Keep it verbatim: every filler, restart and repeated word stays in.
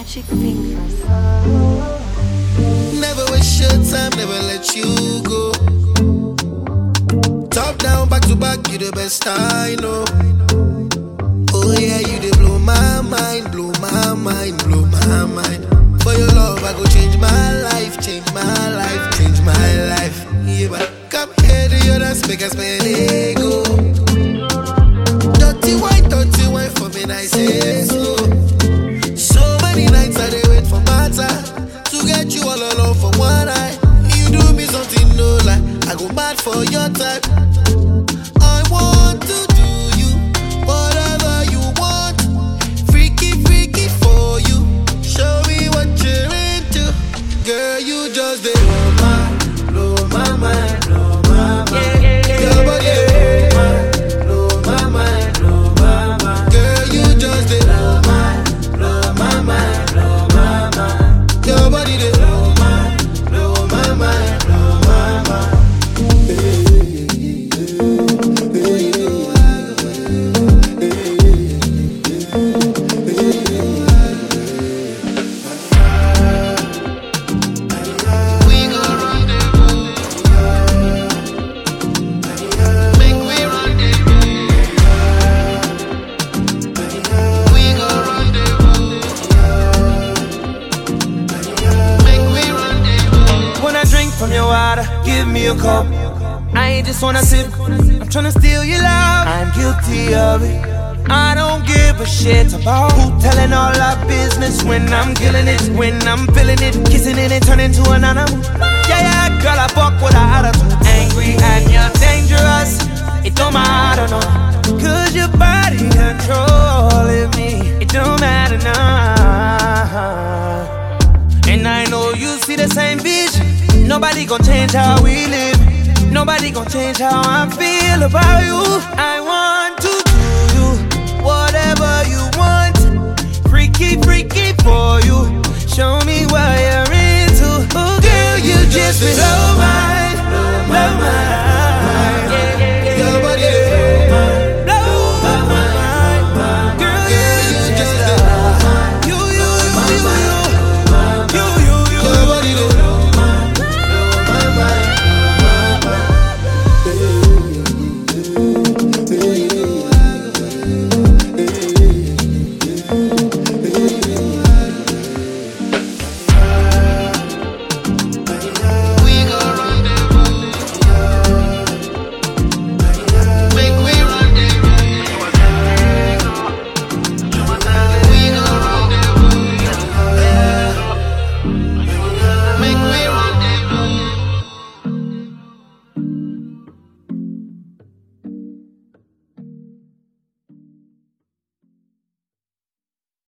Magic fingers. Never waste your time, never let you go. Top down, back to back, you the best I know. Oh yeah, you dey blow my mind, blow my mind, blow my mind. For your love, I go change my life, change my life, change my life. Yeah, but come here to your dance, make us spend ego. Dirty wine, dirty wine for me, I say so. So many nights I dey wait for my time to get you all alone for one night. You do me something no lie, I go mad for your type. I want to do you whatever you want, freaky freaky for you. Show me what you're into, girl. You just dey blow my, blow my mind, blow my mind. Your body dey blow my mind, blow my mind. Girl, you just dey blow my, blow my mind, blow my mind. Your body dey blow my, blow my mind, blow my mind. From your water, give me a cup. I ain't just wanna sip, I'm tryna steal your love. I'm guilty of it. I don't give a shit about who telling all our business when I'm killing it, when I'm feeling it, kissing it and turning to an animal. Yeah, yeah, girl, I fuck with her attitude. Angry and you're dangerous. It don't matter, no. Cause your body controlling me. It don't matter now. And I know you see the same vision. Nobody gon' change how we live. Nobody gon' change how I feel about you.